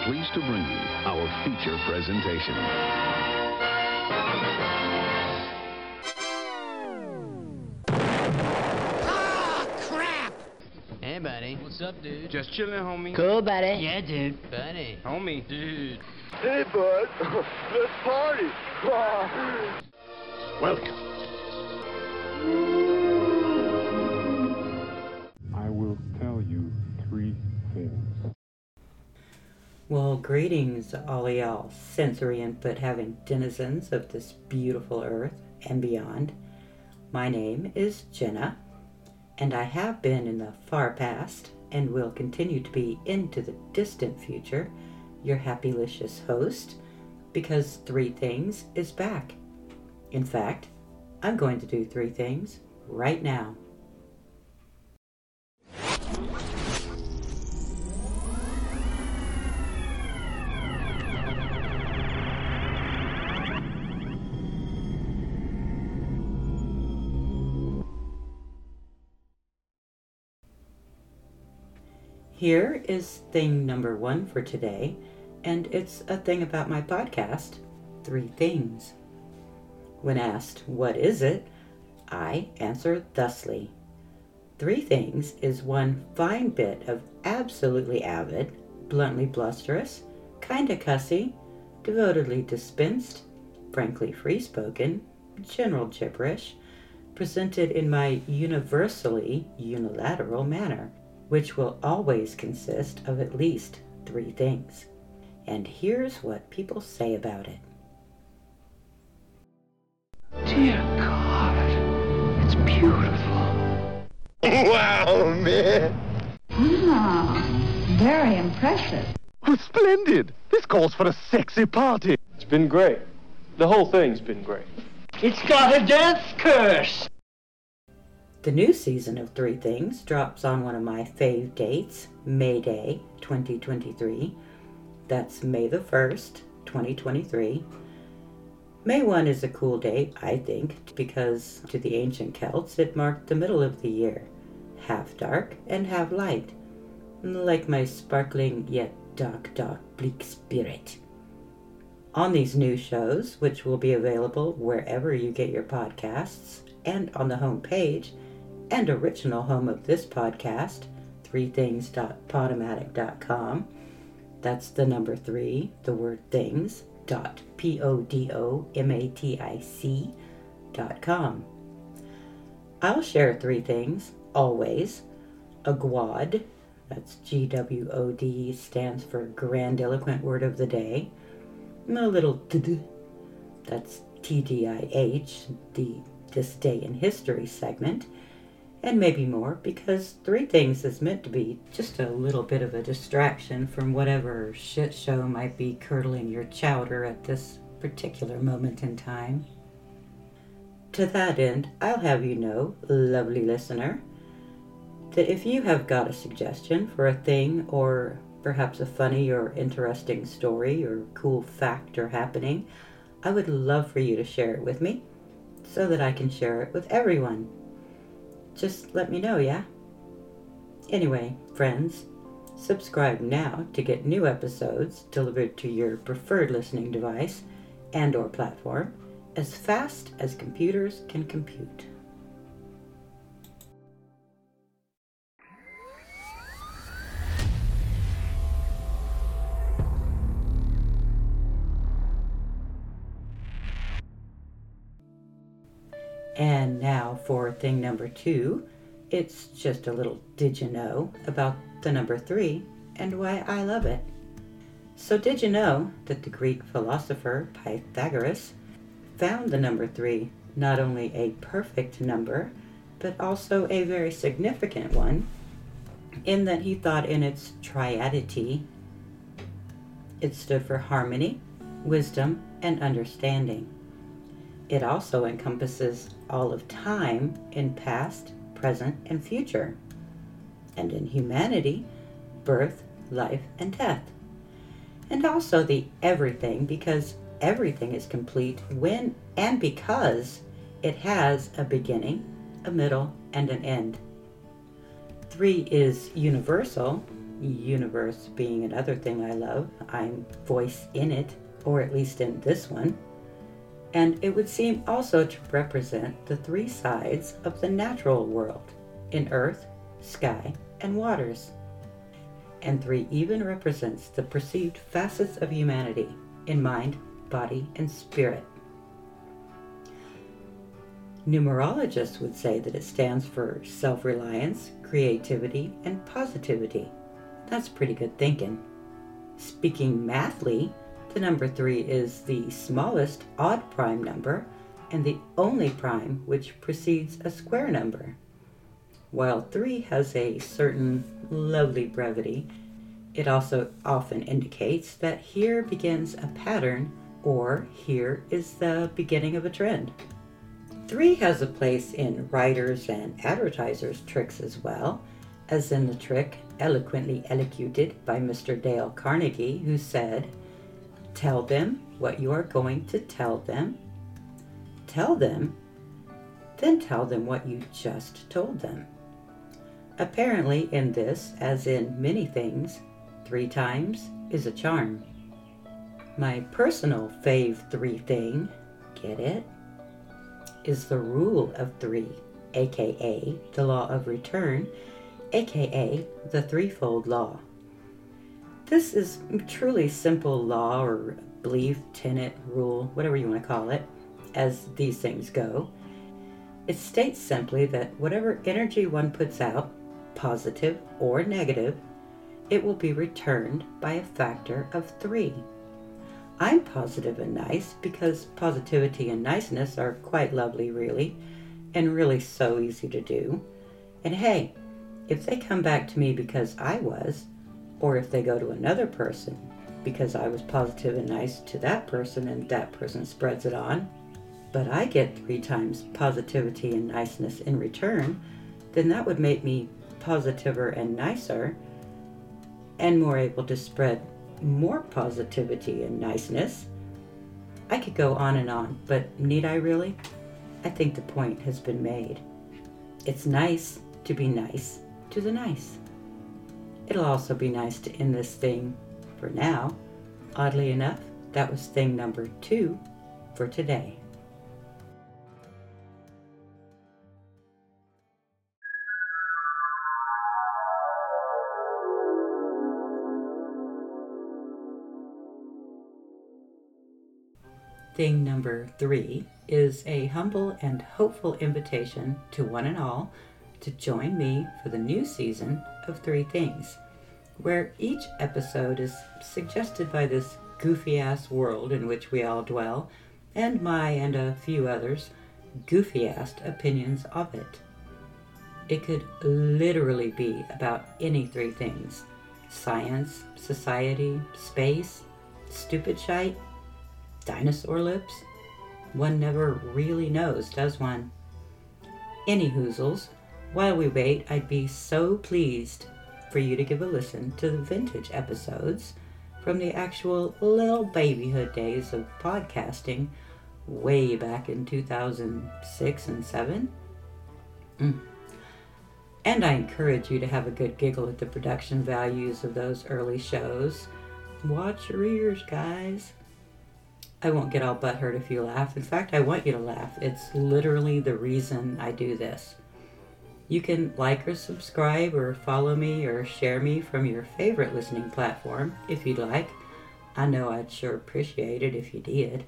pleased to bring you our feature presentation. Hey, buddy. What's up, dude? Just chilling, homie. Cool, buddy. Yeah, dude. Buddy. Homie. Dude. Hey, bud. Let's party. Welcome. I will tell you 3 things. Well, greetings, all y'all sensory input having denizens of this beautiful earth and beyond. My name is Jenna, and I have been in the far past and will continue to be into the distant future your happylicious host, because 3 things is back. In fact, I'm going to do 3 things right now. Here is thing number 1 for today, and it's a thing about my podcast, 3 Things. When asked, what is it? I answer thusly. 3 Things is one fine bit of absolutely avid, bluntly blusterous, kinda cussy, devotedly dispensed, frankly free-spoken, general gibberish, presented in my universally unilateral manner, which will always consist of at least 3 things. And here's what people say about it. Dear God, it's beautiful. Wow, man. Very impressive. Oh, splendid! This calls for a sexy party. It's been great. The whole thing's been great. It's got a death curse. The new season of 3 Things drops on one of my fave dates, May Day 2023. That's May the 1st, 2023. May 1 is a cool date, I think, because to the ancient Celts it marked the middle of the year, half dark and half light, like my sparkling yet dark, bleak spirit. On these new shows, which will be available wherever you get your podcasts, and on the home page, and original home of this podcast, 3things.podomatic.com. That's the number 3, the word things, .podomatic.com. I'll share 3 things, always. A GWOD, that's GWOD, stands for Grandiloquent Word of the Day. A little TDIH, that's TDIH, the This Day in History segment. And maybe more, because 3 Things is meant to be just a little bit of a distraction from whatever shit show might be curdling your chowder at this particular moment in time. To that end, I'll have you know, lovely listener, that if you have got a suggestion for a thing, or perhaps a funny or interesting story or cool fact or happening, I would love for you to share it with me, so that I can share it with everyone. Just let me know, yeah? Anyway, friends, subscribe now to get new episodes delivered to your preferred listening device and or platform as fast as computers can compute. And now for thing number 2, it's just a little did you know about the number 3 and why I love it. So did you know that the Greek philosopher Pythagoras found the number 3 not only a perfect number, but also a very significant one, in that he thought in its triadity. It stood for harmony, wisdom, and understanding. It also encompasses all of time in past, present, and future, and in humanity, birth, life, and death. And also the everything, because everything is complete when and because it has a beginning, a middle, and an end. 3 is universal, universe being another thing I love, I'm voice in it, or at least in this one. And it would seem also to represent the three sides of the natural world in earth, sky, and waters. And 3 even represents the perceived facets of humanity in mind, body, and spirit. Numerologists would say that it stands for self-reliance, creativity, and positivity. That's pretty good thinking. Speaking mathly, the number 3 is the smallest odd prime number and the only prime which precedes a square number. While 3 has a certain lovely brevity, it also often indicates that here begins a pattern or here is the beginning of a trend. 3 has a place in writers' and advertisers' tricks as well, as in the trick eloquently elocuted by Mr. Dale Carnegie, who said, "Tell them what you are going to tell them. Tell them, then tell them what you just told them." Apparently in this, as in many things, 3 times is a charm. My personal fave 3 thing, get it, is the rule of 3, aka the law of return, aka the threefold law. This is a truly simple law or belief, tenet, rule, whatever you want to call it, as these things go. It states simply that whatever energy one puts out, positive or negative, it will be returned by a factor of 3. I'm positive and nice because positivity and niceness are quite lovely, really, and really so easy to do. And hey, if they come back to me because I was, or if they go to another person because I was positive and nice to that person and that person spreads it on, but I get 3 times positivity and niceness in return, then that would make me positiver and nicer and more able to spread more positivity and niceness. I could go on, but need I really? I think the point has been made. It's nice to be nice to the nice. It'll also be nice to end this thing for now. Oddly enough, that was thing number 2 for today. Thing number 3 is a humble and hopeful invitation to one and all to join me for the new season of 3 Things, where each episode is suggested by this goofy-ass world in which we all dwell, and my and a few others' goofy-ass opinions of it. It could literally be about any 3 things: science, society, space, stupid shite, dinosaur lips. One never really knows, does one? Any hoozles, while we wait, I'd be so pleased for you to give a listen to the vintage episodes from the actual little babyhood days of podcasting way back in 2006 and 7. And I encourage you to have a good giggle at the production values of those early shows. Watch your ears, guys. I won't get all butthurt if you laugh. In fact, I want you to laugh. It's literally the reason I do this. You can like or subscribe or follow me or share me from your favorite listening platform if you'd like. I know I'd sure appreciate it if you did.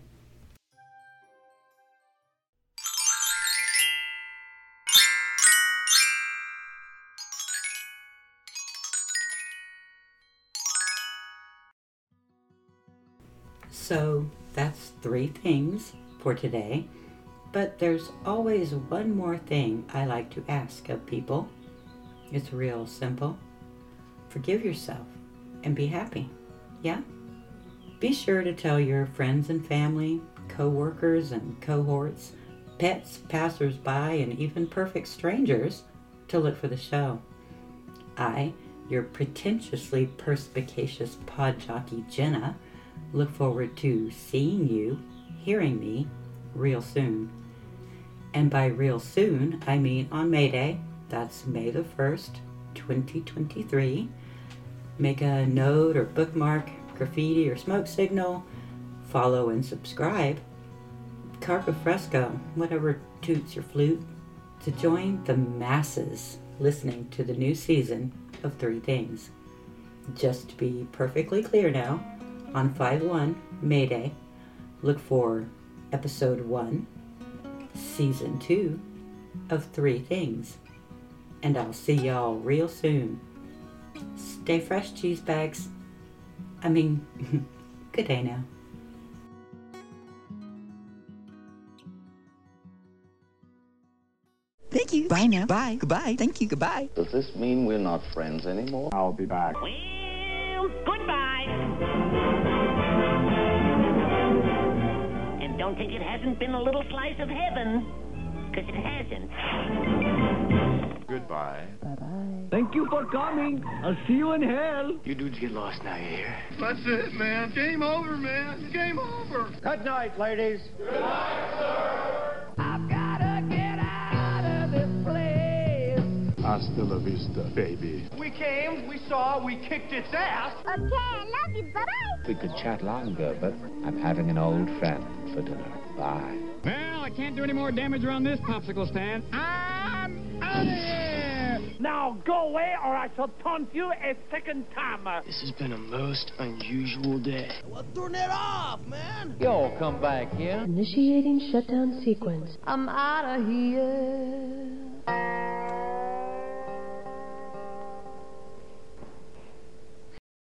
So that's 3 things for today, but there's always one more thing I like to ask of people. It's real simple. Forgive yourself and be happy, yeah? Be sure to tell your friends and family, co-workers and cohorts, pets, passers-by, and even perfect strangers to look for the show. I, your pretentiously perspicacious pod jockey Jenna, look forward to seeing you, hearing me, real soon. And by real soon, I mean on May Day. That's May the 1st, 2023. Make a note or bookmark, graffiti or smoke signal, follow and subscribe, carpe fresco, whatever toots your flute, to join the masses listening to the new season of Three Things. Just to be perfectly clear now, on 5/1, May Day, look for Episode 1, Season 2 of Three Things. And I'll see y'all real soon. Stay fresh, cheese bags. Good day now. Thank you. Bye now. Bye. Goodbye. Thank you. Goodbye. Does this mean we're not friends anymore? I'll be back. Well, goodbye. And don't think it hasn't been a little slice of heaven, because it hasn't. Goodbye. Bye-bye. Thank you for coming. I'll see you in hell. You dudes get lost now, you hear? That's it, man. Game over, man. Game over. Good night, ladies. Good night, sir. I've got to get out of this place. Hasta la vista, baby. We came, we saw, we kicked its ass. Okay, I love you. Bye-bye. We could chat longer, but I'm having an old friend for dinner. Bye. Well, I can't do any more damage around this popsicle stand. I'm out of here! Now go away or I shall taunt you a second time. This has been a most unusual day. Well, turn it off, man. Y'all come back here. Initiating shutdown sequence. I'm out of here.